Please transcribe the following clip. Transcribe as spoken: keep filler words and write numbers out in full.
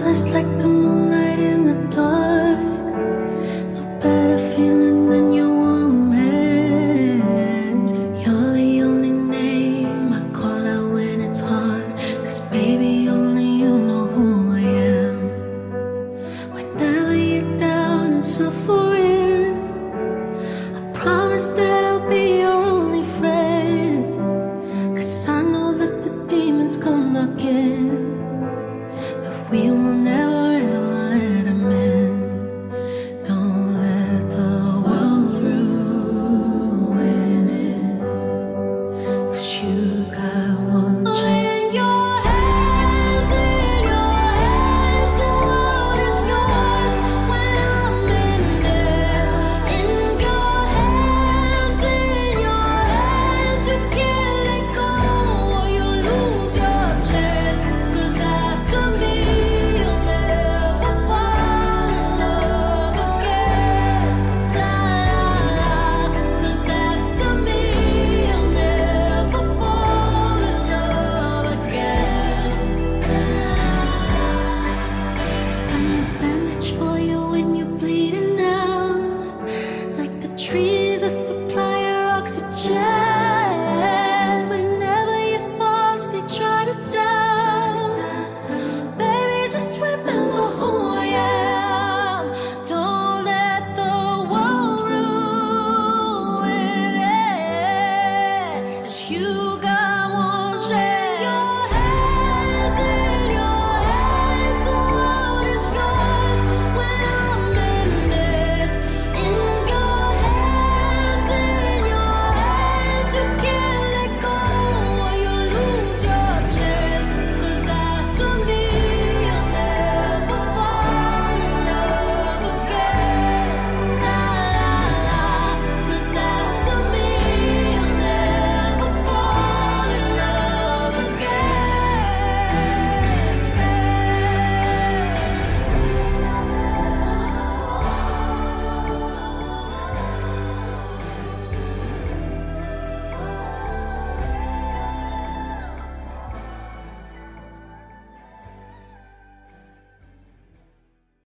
honest like the moonlight in the dark. No better feeling than your warm hands. You're the only name I call out when it's hard. Cause baby, only you know who I am. Whenever you're down and suffering, I promise that I'll be your only friend. Cause I know that the demons come knocking, but we